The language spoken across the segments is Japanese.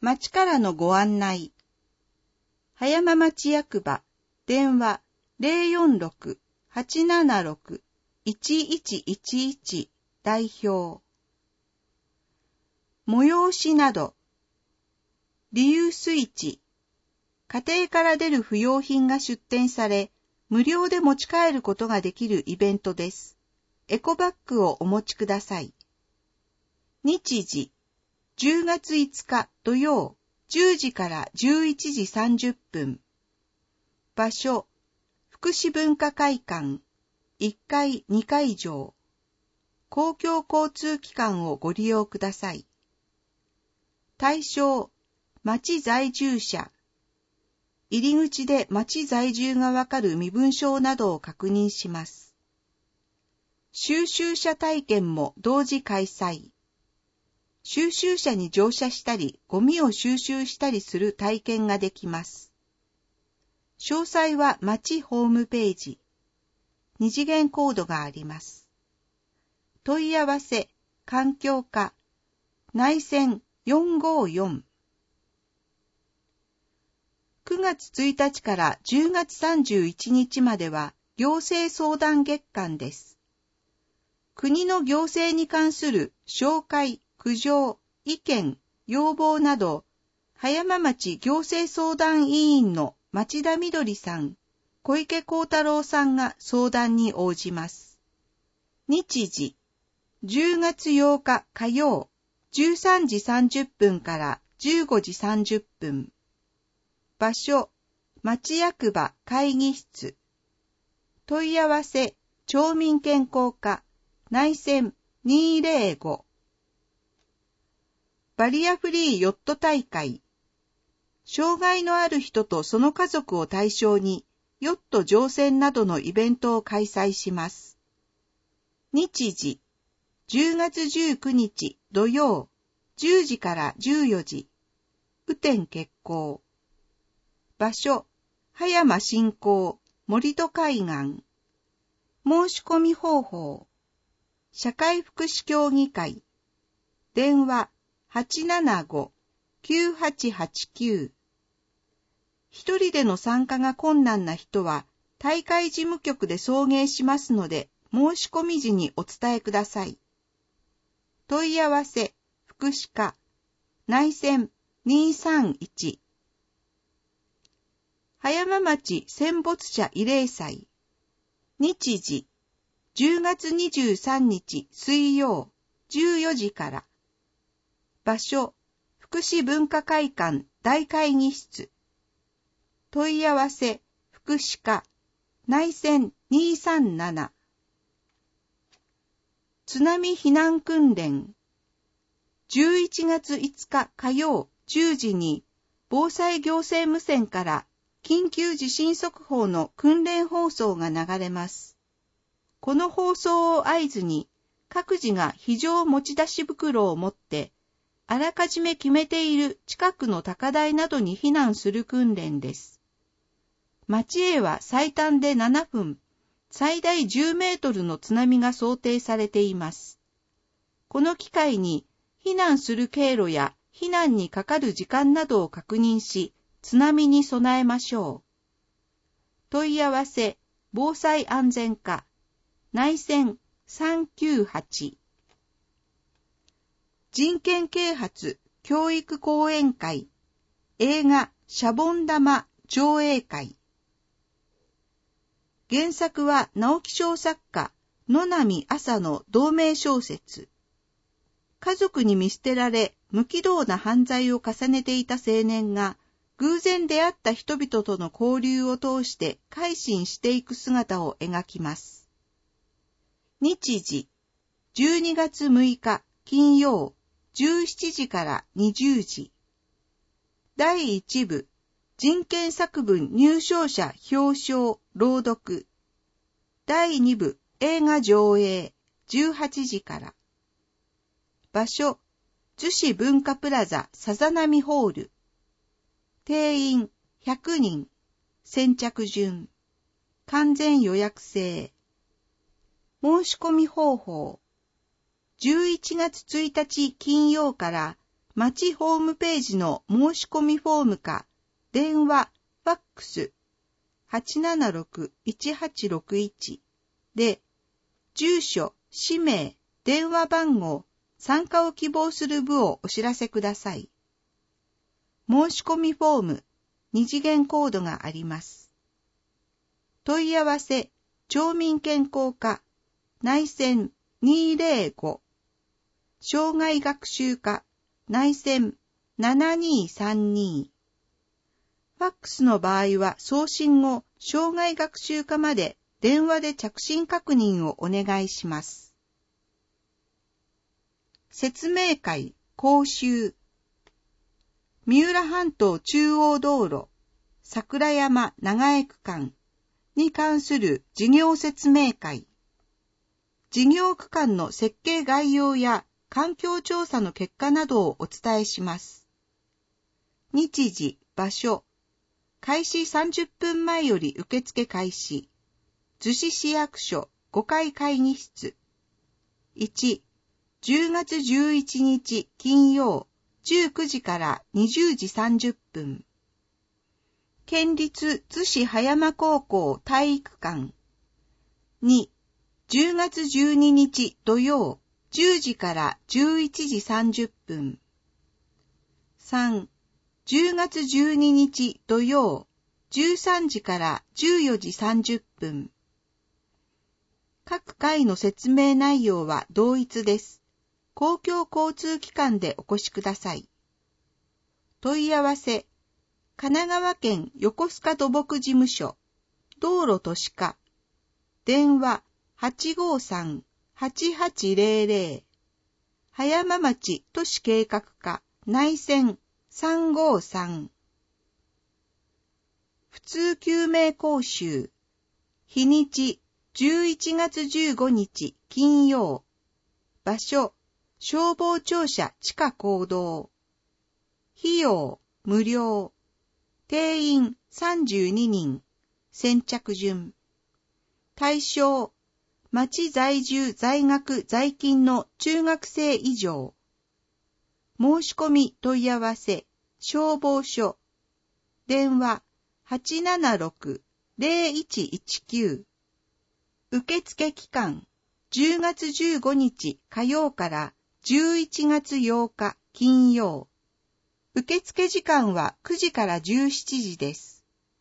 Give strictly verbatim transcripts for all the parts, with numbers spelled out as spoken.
町からのご案内。葉山町役場、電話 ゼロよんろく はちななろく いちいちいちいち 代表。催しなど。リユース市。家庭から出る不要品が出店され、無料で持ち帰ることができるイベントです。エコバッグをお持ちください。日時、じゅうがついつか土曜、じゅうじからじゅういちじさんじゅっぷん。場所、福祉文化会館、いっかいにかい上。公共交通機関をご利用ください。対象、町在住者。入り口で町在住がわかる身分証などを確認します。収集車体験も同時開催。収集車に乗車したり、ゴミを収集したりする体験ができます。詳細は町ホームページ。二次元コードがあります。問い合わせ、環境課、内線よんごよん。くがつついたちからじゅうがつさんじゅういちにちまでは行政相談月間です。国の行政に関する紹介、苦情、意見、要望など、葉山町行政相談委員の町田みどりさん、小池幸太郎さんが相談に応じます。日時、じゅうがつようか火曜、じゅうさんじさんじゅっぷんからじゅうごじさんじゅっぷん。場所、町役場会議室。問い合わせ、町民健康課、内線にーぜろご。バリアフリーヨット大会。障害のある人とその家族を対象に、ヨット乗船などのイベントを開催します。日時、じゅうがつじゅうくにち土曜、じゅうじからじゅうよじ。雨天決行。場所、葉山新港、森戸海岸。申し込み方法。社会福祉協議会。電話、はちななご きゅうはちはちきゅう。一人での参加が困難な人は、大会事務局で送迎しますので、申し込み時にお伝えください。問い合わせ、福祉課、内線にーさんいち。葉山町戦没者慰霊祭。日時、じゅうがつにじゅうさんにち水曜、じゅうよじから。場所、福祉文化会館大会議室。問い合わせ、福祉課、内線にーさんなな。津波避難訓練。じゅういちがついつか火曜じゅうじに、防災行政無線から緊急地震速報の訓練放送が流れます。この放送を合図に、各自が非常持ち出し袋を持って、あらかじめ決めている近くの高台などに避難する訓練です。町へは最短でななふん、最大じゅうメートルの津波が想定されています。この機会に、避難する経路や避難にかかる時間などを確認し、津波に備えましょう。問い合わせ、防災安全課、内線さんきゅうはち。人権啓発教育講演会、映画シャボン玉上映会。原作は直木賞作家野波朝の同名小説。家族に見捨てられ無軌道な犯罪を重ねていた青年が偶然出会った人々との交流を通して改心していく姿を描きます。日時、じゅうにがつむいか金曜、じゅうしちじからにじゅうじ。だいいちぶ、人権作文入賞者表彰朗読。だいにぶ、映画上映、じゅうはちじから。場所、逗子文化プラザさざなみホール。定員ひゃくにん。先着順。完全予約制。申し込み方法。じゅういちがつついたち金曜から町ホームページの申し込みフォームか、電話、ファックス はちななろく いちはちろくいち で、住所、氏名、電話番号、参加を希望する部をお知らせください。申し込みフォーム、二次元コードがあります。問い合わせ、町民健康課、内線にーぜろご、障害学習課、内線ななにーさんにー。ファックスの場合は送信後、障害学習課まで電話で着信確認をお願いします。説明会、講習。三浦半島中央道路、桜山長江区間に関する事業説明会。事業区間の設計概要や環境調査の結果などをお伝えします。日時、場所。開始さんじゅっぷんまえより受付開始。逗子市役所ごかい会議室。いち、じゅうがつじゅういちにち金曜じゅうくじからにじゅうじさんじゅっぷん。県立逗子葉山高校体育館。に、じゅうがつじゅうににち土曜じゅうじからじゅういちじさんじゅっぷん。さん、じゅうがつじゅうににち土曜じゅうさんじからじゅうよじさんじゅっぷん。各回の説明内容は同一です。公共交通機関でお越しください。問い合わせ、神奈川県横須賀土木事務所、道路都市課、電話 はちごさん はちはちぜろぜろ、葉山町都市計画課、内線さんごさん。普通救命講習。日にちじゅういちがつじゅうごにち金曜。場所消防庁舎地下講堂。費用無料。定員さんじゅうににん。先着順。対象町在住在学在勤の中学生以上。申し込み問い合わせ、消防署。電話 はちななろく ぜろいちいちきゅう。受付期間、じゅうがつじゅうごにち火曜からじゅういちがつようか金曜。受付時間はくじからじゅうしちじです。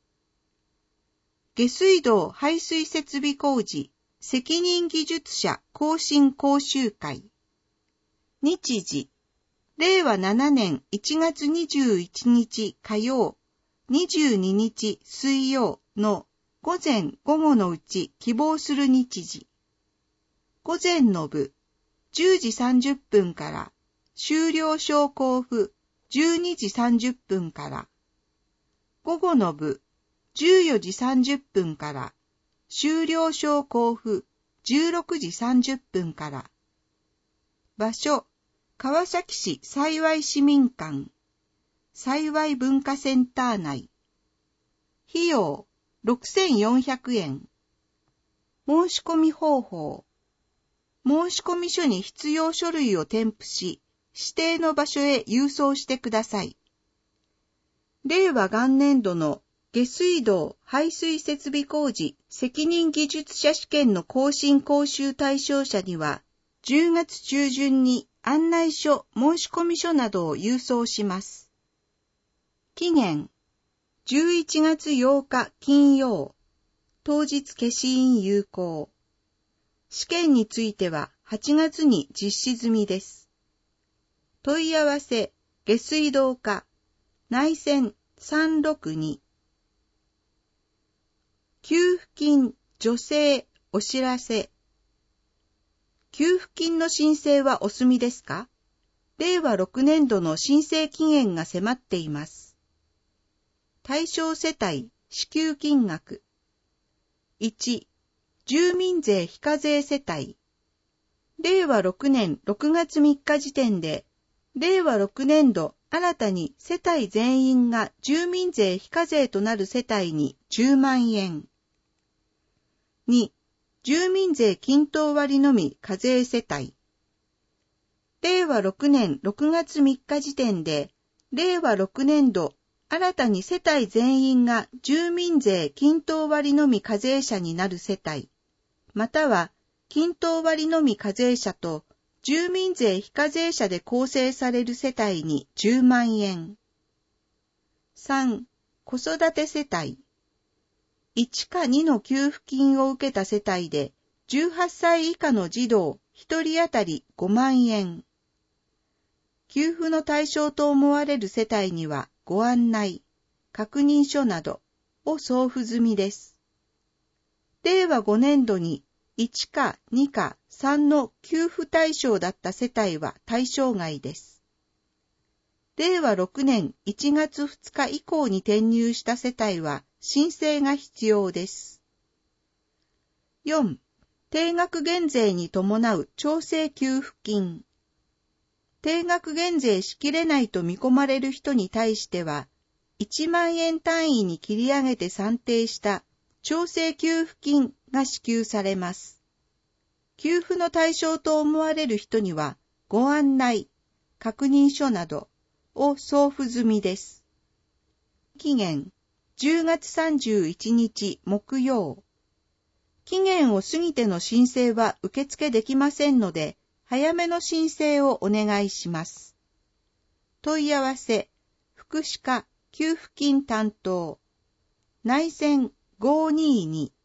下水道排水設備工事責任技術者更新講習会。日時、れいわななねんいちがつにじゅういちにち火曜、にじゅうににち水曜の午前午後のうち希望する日時。午前の部、じゅうじさんじゅっぷんから、終了証交付、じゅうにじさんじゅっぷんから。午後の部、じゅうよじさんじゅっぷんから、終了証交付、じゅうろくじさんじゅっぷんから。場所、川崎市幸市民館、幸文化センター内。費用、ろくせんよんひゃくえん。申し込み方法。申込書に必要書類を添付し、指定の場所へ郵送してください。れいわ元年度の下水道排水設備工事責任技術者試験の更新講習対象者には、じゅうがつちゅうじゅんに案内書、申込書などを郵送します。期限、じゅういちがつようか金曜、当日消印有効。試験についてははちがつに実施済みです。問い合わせ、下水道課、内線さんろくに。給付金、助成、お知らせ。給付金の申請はお済みですか？れいわろくねんどの申請期限が迫っています。対象世帯、支給金額。いち、住民税非課税世帯。れいわろくねんろくがつみっか時点で、れいわろくねんど新たに世帯全員が住民税非課税となる世帯にじゅうまんえん。に、住民税均等割のみ課税世帯。 れいわろくねんろくがつみっか時点で、れいわろくねん度、新たに世帯全員が住民税均等割のみ課税者になる世帯、または均等割のみ課税者と住民税非課税者で構成される世帯にじゅうまんえん。さん、子育て世帯。いちかにの給付金を受けた世帯でじゅうはっさい以下の児童ひとり当たりごまんえん。給付の対象と思われる世帯にはご案内、確認書などを送付済みです。れいわごねん度にいちかにかさんの給付対象だった世帯は対象外です。れいわろくねんいちがつふつか以降に転入した世帯は申請が必要です。よん、定額減税に伴う調整給付金。定額減税しきれないと見込まれる人に対しては、いちまんえん単位に切り上げて算定した調整給付金が支給されます。給付の対象と思われる人には、ご案内、確認書などを送付済みです。期限、じゅうがつさんじゅういちにち木曜。期限を過ぎての申請は受付できませんので、早めの申請をお願いします。問い合わせ、福祉課給付金担当、内線ごーにーに。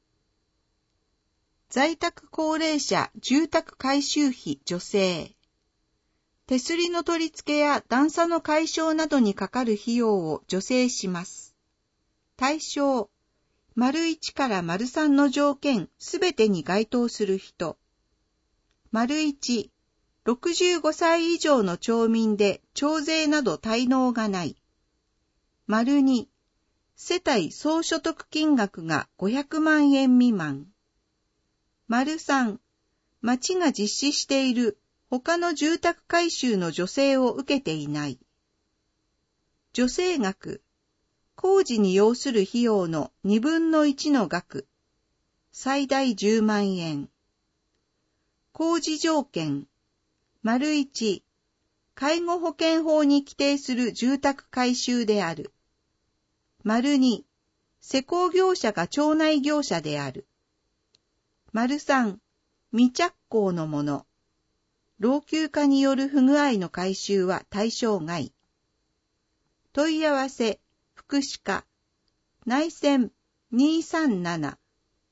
在宅高齢者住宅改修費助成。手すりの取り付けや段差の解消などにかかる費用を助成します。対象、丸いちから丸さんの条件すべてに該当する人。丸いち、ろくじゅうごさい以上の町民で徴税など滞納がない。丸に、世帯総所得金額がごひゃくまんえん未満。丸さん、町が実施している他の住宅改修の助成を受けていない。助成額、工事に要する費用のにぶんのいちの額、最大じゅうまんえん。工事条件、丸いち、介護保険法に規定する住宅改修である。丸に、施工業者が町内業者である。丸さん、未着工のもの。老朽化による不具合の改修は対象外。問い合わせ、福祉課、内線にさんなな。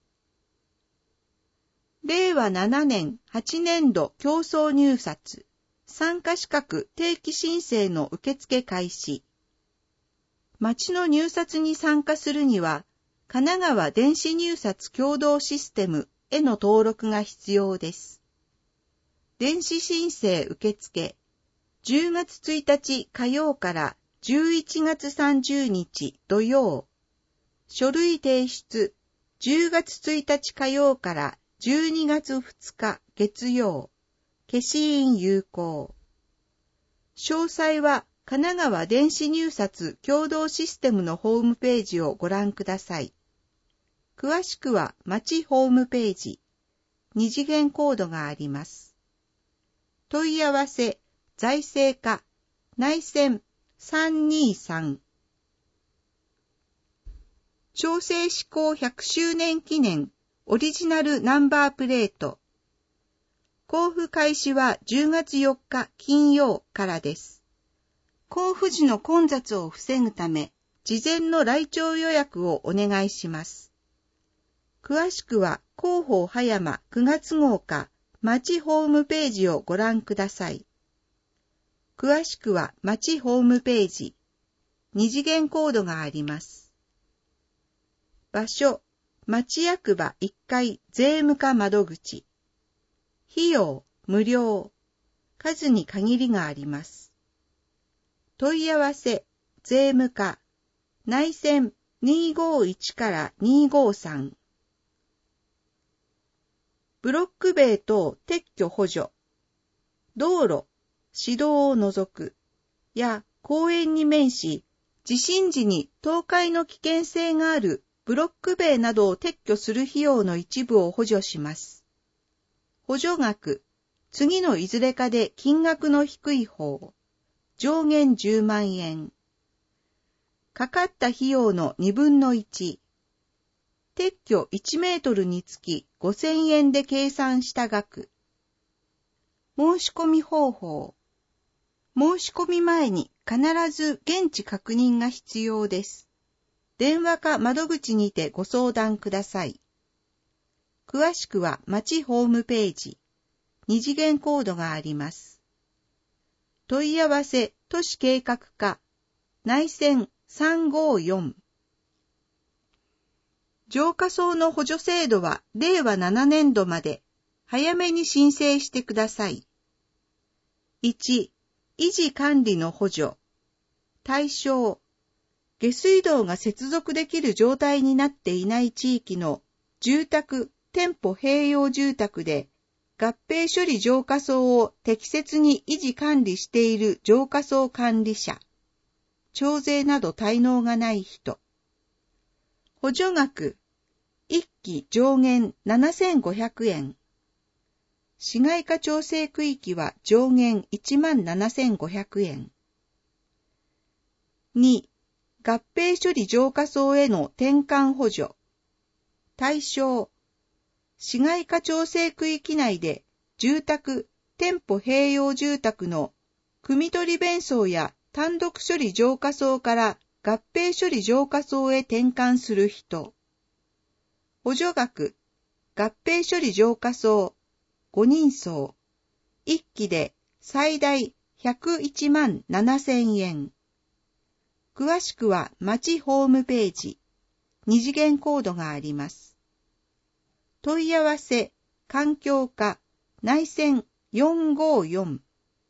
れいわななねんはちねん度競争入札、参加資格定期申請の受付開始。町の入札に参加するには、神奈川電子入札共同システムへの登録が必要です。電子申請受付、じゅうがつついたち火曜からじゅういちがつさんじゅうにち土曜。書類提出、じゅうがつついたち火曜からじゅうにがつふつか月曜。消印有効。詳細は神奈川電子入札共同システムのホームページをご覧ください。詳しくは町ホームページ、二次元コードがあります。問い合わせ、財政課、内線さんにさん。調整施行ひゃくしゅうねん記念オリジナルナンバープレート。交付開始はじゅうがつよっか金曜からです。交付時の混雑を防ぐため、事前の来庁予約をお願いします。詳しくは広報葉山くがつ号か町ホームページをご覧ください。詳しくは町ホームページ、二次元コードがあります。場所、町役場いっかい税務課窓口。費用、無料。数に限りがあります。問い合わせ、税務課、内線にごいちからにごさん。ブロック塀等撤去補助。道路、市道を除く。や公園に面し、地震時に倒壊の危険性があるブロック塀などを撤去する費用の一部を補助します。補助額、 次のいずれかで金額の低い方、上限じゅうまんえん。かかった費用のにぶんのいち。撤去いちメートルにつきごせんえんで計算した額。申し込み方法。申し込み前に必ず現地確認が必要です。電話か窓口にてご相談ください。詳しくは町ホームページ、二次元コードがあります。問い合わせ都市計画課、内線さんごよん。浄化槽の補助制度はれいわななねんどまで早めに申請してください。いち、維持管理の補助。対象、下水道が接続できる状態になっていない地域の住宅、店舗併用住宅で合併処理浄化槽を適切に維持管理している浄化槽管理者。徴税など滞納がない人。補助額、いっき上限ななせんごひゃくえん。市街化調整区域は上限いちまんななせんごひゃくえん。に、合併処理浄化槽への転換補助。対象、市街化調整区域内で住宅、店舗併用住宅の汲み取り弁槽や単独処理浄化槽から合併処理浄化槽へ転換する人。補助額、合併処理浄化槽、ごにんそう、いっきで最大ひゃくいちまんななせんえん。詳しくは町ホームページ、二次元コードがあります。問い合わせ、環境課、内線よんごよん。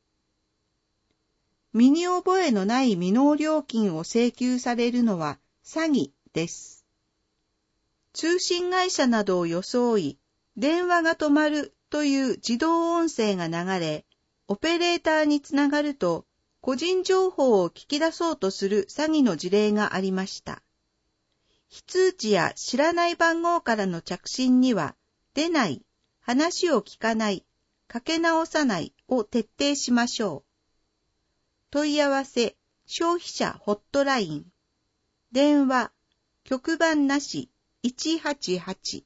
身に覚えのない未納料金を請求されるのは詐欺です。通信会社などを装い、電話が止まるという自動音声が流れ、オペレーターにつながると、個人情報を聞き出そうとする詐欺の事例がありました。非通知や知らない番号からの着信には、出ない、話を聞かない、かけ直さないを徹底しましょう。問い合わせ、消費者ホットライン。電話、局番なし、いちはちはち。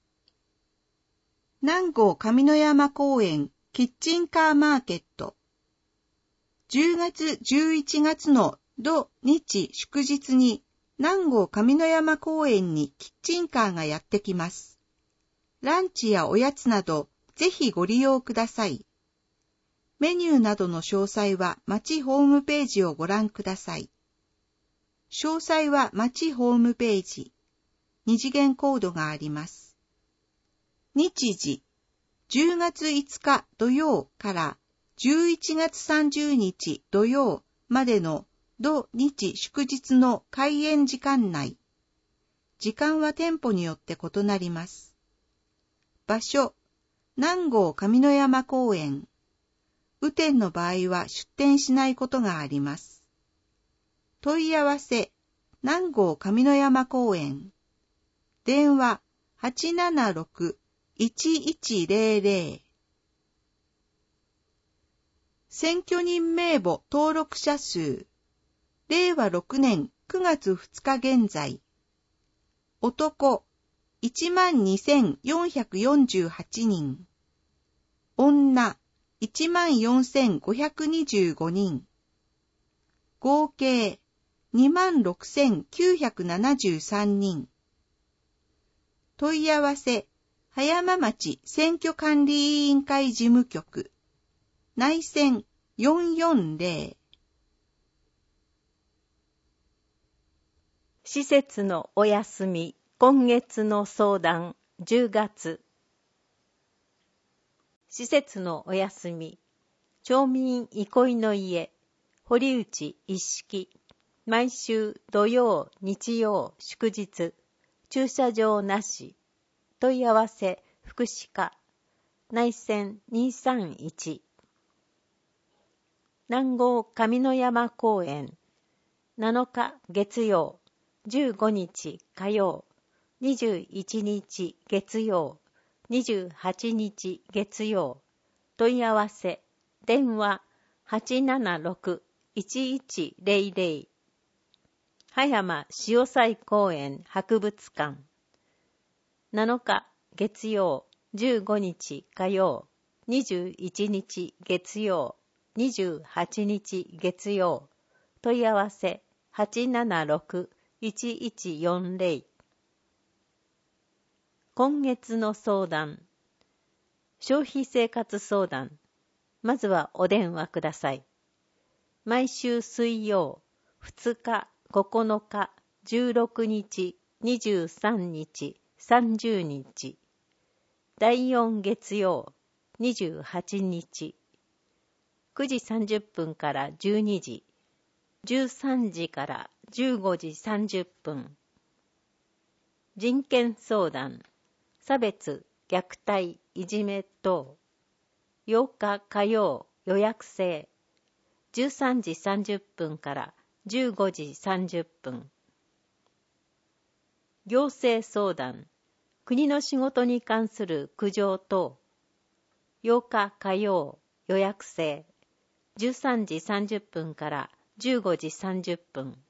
南郷上野山公園キッチンカーマーケット。じゅうがつじゅういちがつの土日祝日に南郷上野山公園にキッチンカーがやってきます。ランチやおやつなどぜひご利用ください。メニューなどの詳細は町ホームページをご覧ください。詳細は町ホームページ。二次元コードがあります。日時、じゅうがついつか土曜からじゅういちがつさんじゅうにち土曜までの土日祝日の開園時間内。時間は店舗によって異なります。場所、南郷上野山公園。雨天の場合は出店しないことがあります。問い合わせ、南郷上野山公園。電話、はちななろく いちいちぜろぜろ。選挙人名簿登録者数。れいわろくねんくがつふつか現在。男、いちまんにせんよんひゃくよんじゅうはちにん。女、いちまんよんせんごひゃくにじゅうごにん。合計、にまんろくせんきゅうひゃくななじゅうさんにん。問い合わせ、葉山町選挙管理委員会事務局。内線よんよんぜろ。 施設のお休み、今月の相談、じゅうがつ。施設のお休み、町民憩いの家、堀内一式、毎週土曜、日曜、祝日、駐車場なし、問い合わせ、福祉課、内線にさんいち。南郷上野山公園、なのか月曜、じゅうごにち火曜、にじゅういちにち月曜、にじゅうはちにち月曜、 問い合わせ、電話 はちななろく いちいちゼロゼロ 葉山潮祭公園博物館なのか月曜、じゅうごにち火曜、にじゅういちにち月曜、にじゅうはちにち月曜、問い合わせ はちななろく いちいちよんゼロ。今月の相談、消費生活相談、まずはお電話ください。毎週水曜、ふつか、ここのか、じゅうろくにち、にじゅうさんにち、さんじゅうにち、だいよん月曜、にじゅうはちにち、くじさんじゅっぷんからじゅうにじ、じゅうさんじからじゅうごじさんじゅっぷん。人権相談、差別、虐待、いじめ等。ようか火曜、予約制。じゅうさんじさんじゅっぷんからじゅうごじさんじゅっぷん。行政相談、国の仕事に関する苦情等。ようか火曜、予約制。じゅうさんじさんじゅっぷんからじゅうごじさんじゅっぷん。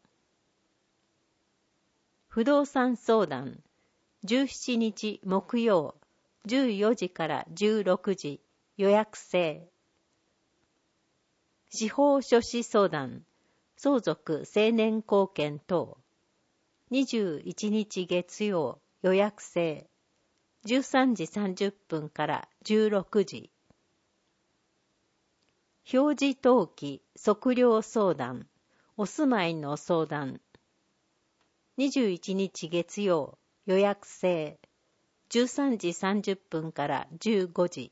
不動産相談、じゅうしちにち木曜、じゅうよじからじゅうろくじ、予約制。司法書士相談、相続成年後見等。にじゅういちにち月曜、予約制。じゅうさんじさんじゅっぷんからじゅうろくじ。表示登記、測量相談、お住まいの相談。にじゅういちにち月曜、予約制。じゅうさんじさんじゅっぷんからじゅうごじ。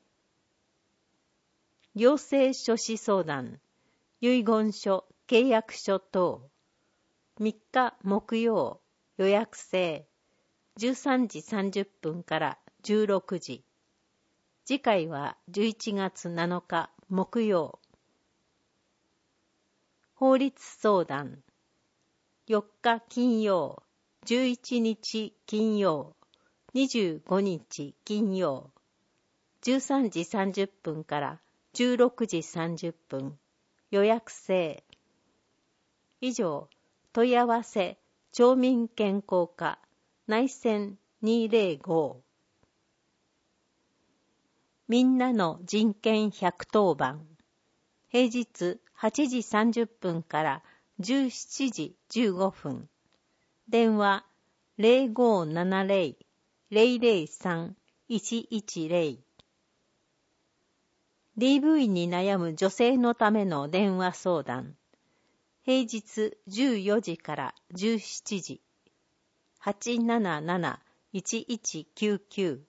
行政書士相談、遺言書、契約書等。みっか木曜、予約制。じゅうさんじさんじゅっぷんからじゅうろくじ。次回はじゅういちがつなのか木曜。法律相談、よっか金曜、じゅういちにち金曜、にじゅうごにち金曜、じゅうさんじさんじゅっぷんからじゅうろくじさんじゅっぷん、予約制。以上、問い合わせ、町民健康課、内線にーぜろご。みんなの人権ひゃくとおばん。平日はちじさんじゅっぷんからじゅうしちじじゅうごふん。電話ゼロごーななゼロ ゼロゼロさん いちいちゼロ。ディーブイ に悩む女性のための電話相談。平日じゅうよじからじゅうしちじ。はちなななな いちいちきゅうきゅう。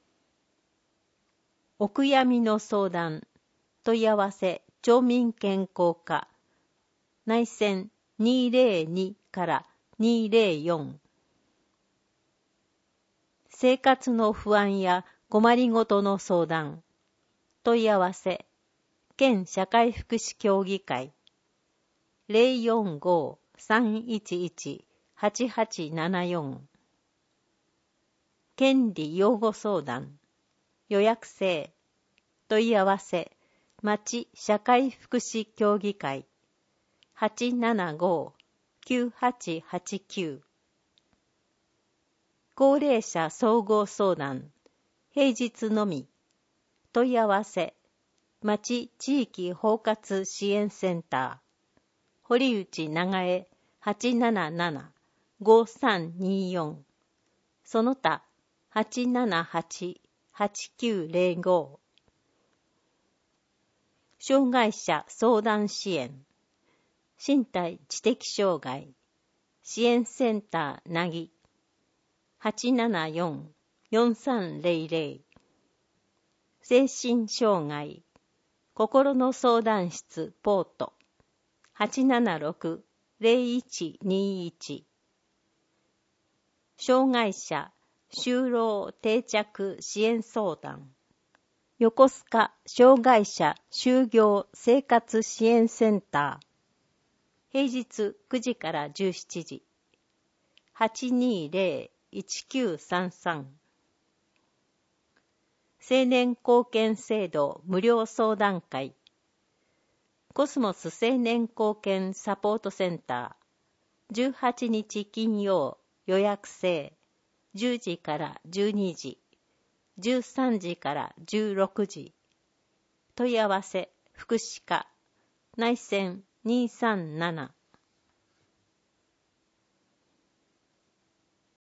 お悔やみの相談。問い合わせ、町民健康課。内線にーぜろにからにーぜろよん。生活の不安や困りごとの相談。問い合わせ、県社会福祉協議会。ゼロよんごーさんいちいち はちはちななよん。権利擁護相談。予約制。問い合わせ、町社会福祉協議会。はちななごーきゅうはちはちきゅう。高齢者総合相談。平日のみ。問い合わせ、町地域包括支援センター。堀内長江 はちなななな ごさんにーよん。その他 はちななはち はちきゅうゼロご。障害者相談支援。身体知的障害。支援センターなぎ。はちななよん よんさんゼロゼロ。精神障害。心の相談室ポート。はちななろく ゼロいちにいち。障害者就労定着支援相談。横須賀障害者就業生活支援センター。平日くじからじゅうしちじ。はちにーぜろ いちきゅうさんさん。 青年貢献制度無料相談会。コスモス青年貢献サポートセンター。じゅうはちにち金曜予約制。じゅうじからじゅうにじ。じゅうさんじからじゅうろくじ。問い合わせ、福祉課。内線にーさんなな